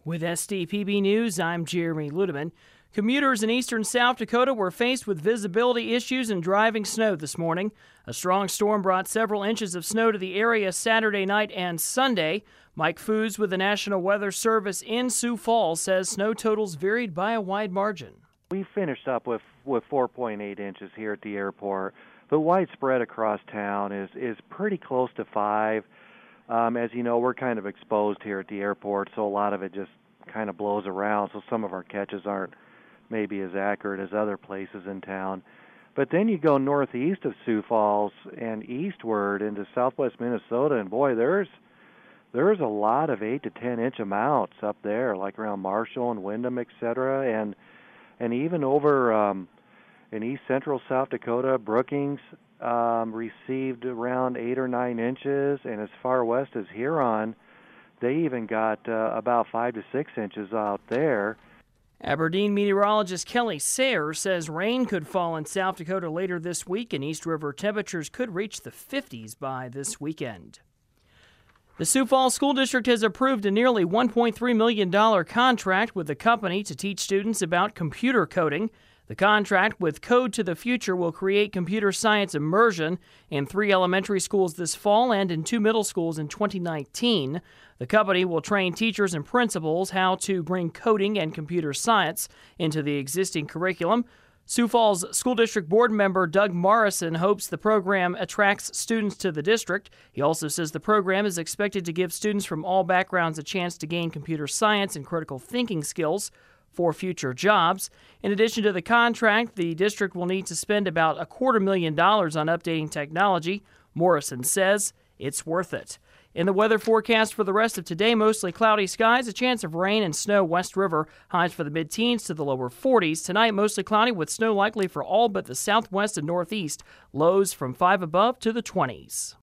With SDPB News, I'm Jeremy Ludeman. Commuters in eastern South Dakota were faced with visibility issues and driving snow this morning. A strong storm brought several inches of snow to the area Saturday night and Sunday. Mike Foos with the National Weather Service in Sioux Falls says snow totals varied by a wide margin. We finished up with 4.8 inches here at the airport, but widespread across town is pretty close to 5. As you know, we're kind of exposed here at the airport, so a lot of it just kind of blows around, so some of our catches aren't maybe as accurate as other places in town. But then you go northeast of Sioux Falls and eastward into southwest Minnesota, and boy, there's a lot of 8 to 10 inch amounts up there, like around Marshall and Windham, etc., and even over in east central South Dakota, Brookings received around 8 or 9 inches, and as far west as Huron, they even got about 5 to 6 inches out there. Aberdeen meteorologist Kelly Sayre says rain could fall in South Dakota later this week, and East River temperatures could reach the 50s by this weekend. The Sioux Falls School District has approved a nearly $1.3 million contract with the company to teach students about computer coding. The contract with Code to the Future will create computer science immersion in 3 elementary schools this fall and in 2 middle schools in 2019. The company will train teachers and principals how to bring coding and computer science into the existing curriculum. Sioux Falls School District Board member Doug Morrison hopes the program attracts students to the district. He also says the program is expected to give students from all backgrounds a chance to gain computer science and critical thinking skills for future jobs. In addition to the contract, the district will need to spend about $250,000 on updating technology. Morrison says it's worth it. In the weather forecast for the rest of today, mostly cloudy skies, a chance of rain and snow West River, highs for the mid-teens to the lower 40s. Tonight, mostly cloudy with snow likely for all but the southwest and northeast, lows from 5 above to the 20s.